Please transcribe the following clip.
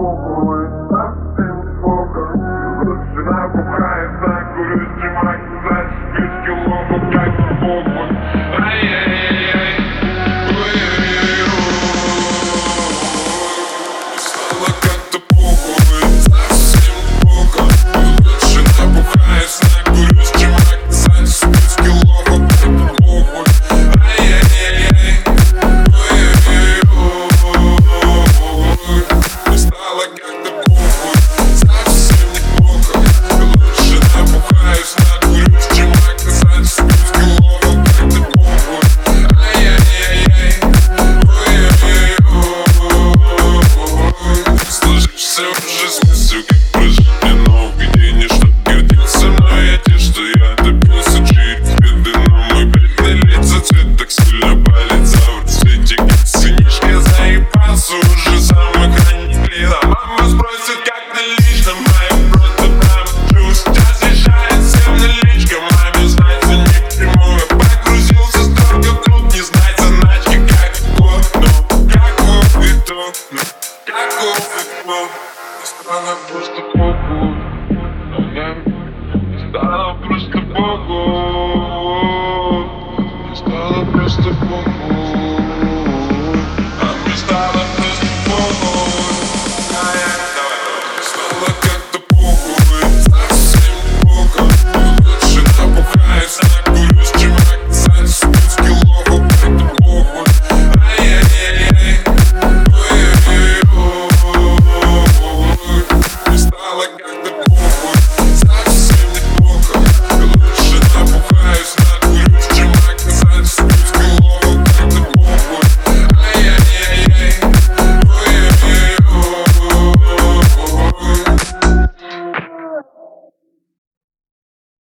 похуй, совсем похуй. Лучше набухается, курю, снимать, за спички лобу, как похуй. Ай-яй-яй-яй, ой-ой-ой. Стало как-то похуй, совсем похуй. Лучше набухается, курю, снимать, за спички лобу, как похуй. Ай-яй-яй-яй, ой-ой-ой. Стало как-то похуй, совсем не похуй. Лучше набухаюсь, накурюсь, чем оказать спички лобу, как-то похуй. Ай-яй-яй-яй, ой-ой-ой. Сложишься уже с мыслью, как прожжено видение, что гордился мной я те, что я добился через беды. Но мой бледный лица цвет так сильно болит за в цвете, как сынишка. Я заебался уже самых ранних лет. Мама спросит, как ты лично, моя просто прямо чувств. Сейчас решает всем наличка, маме знать за ни к чему. Я погрузился столько в труд, не знать заначки, как год, ну каков итог, ну каков итог. Стало просто похуй, стало просто похуй.